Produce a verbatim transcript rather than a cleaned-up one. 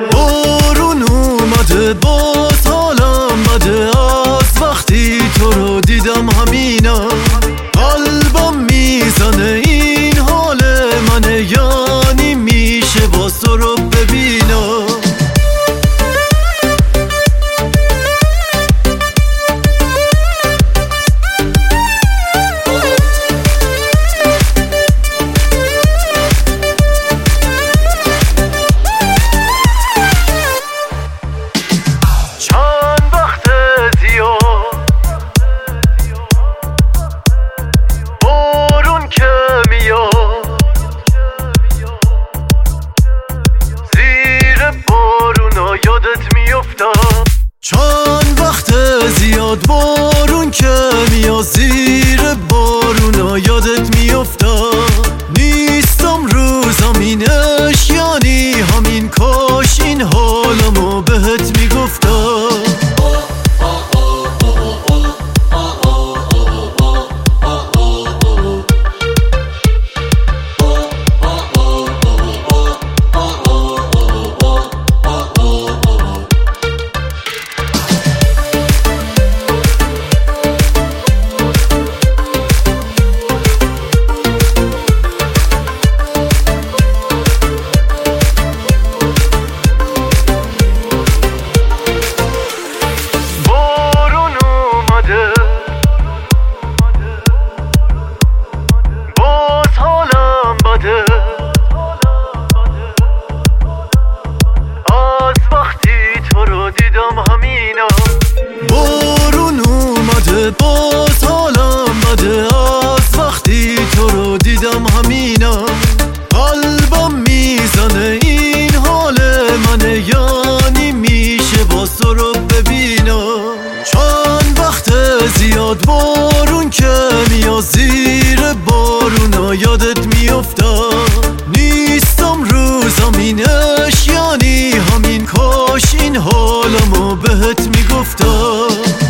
بارون اومده باز حالم بده، از وقتی تو رو دیدم همینا قلبم میزنه این حال منه، یعنی میشه باز تو رو ببینم. چند وقت زیاد بارون که میاد، زیر بارونا یادت میافتم. چند وقت زیاد بارون که میاد، زیر بارونا یادت میافتم. نیستم رو زمینش یعنی همین، کاش این حالمو بهت میگفتم. از وقتی تو رو دیدم همینا بارون اومده باز حالم بده، از وقتی تو رو دیدم همینا قلبم میزنه این حال منه، یعنی میشه باز تو رو ببینم. چند وقت زیاد بارون که میاد، زیر بارونا یادت میافتم. نیستم رو زمینش یعنی همین، کاش این حالمو بهت میگفتم.